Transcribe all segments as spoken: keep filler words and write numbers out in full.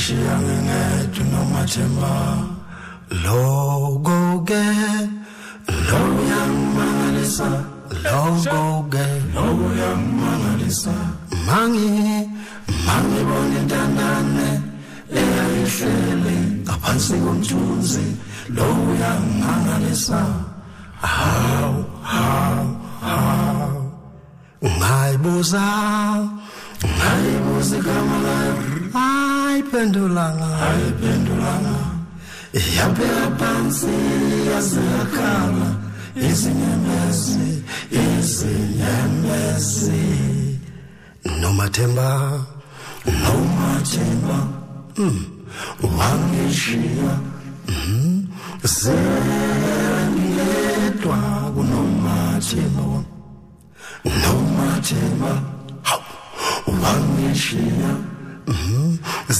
wangishiya ngingedwa nomathemba logo ke lo yangimangalisa logo ke lo yangimangalisa mangi mangi bona intandane leyayihlele ngaphansi komthunzi lo yangimangalisa how how how ngayibuza ngayibuza kamala ayiphendulanga ayiphendulanga yaphela phansi yazakhala izinyembezi izinyembezi nomathemba nomathemba mm wangishiya mm sengiyedwa kunomathemba nomathemba wangishiya mm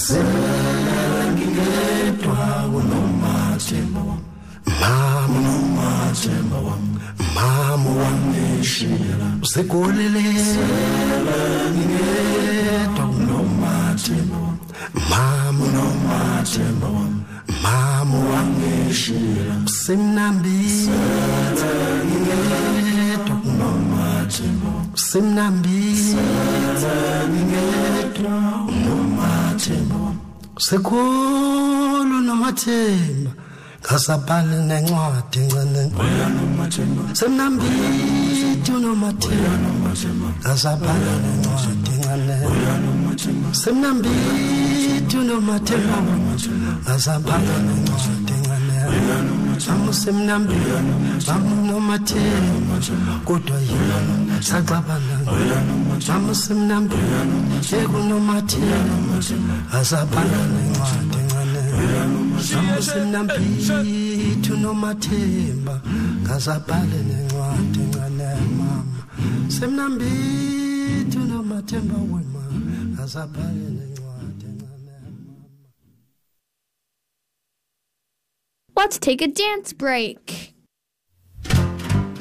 sengiyedwa kunomathemba mama nomathemba mama wangishiya usekolele ngiyedwa kunomathemba mama nomathemba mama wangishiya simnambi ngiyedwa kunomathemba simnambi ngiyedwa kunomathemba sekolo nomathemba kasabhale nencwadi ncane semnambi nomathemba kasabhale nencwadi ncane semnambi nomathemba kasabhale nencwadi ncane amusemnambi amunomathemba kodwa yena saxabana amusemnambi ekunomathemba kasabhale nencwadi ncane amusemnambi nomathemba kasabhale nencwadi ncane mama semnambi nomathemba wema kasabhale nencwadi ncane mama. Let's take a dance break.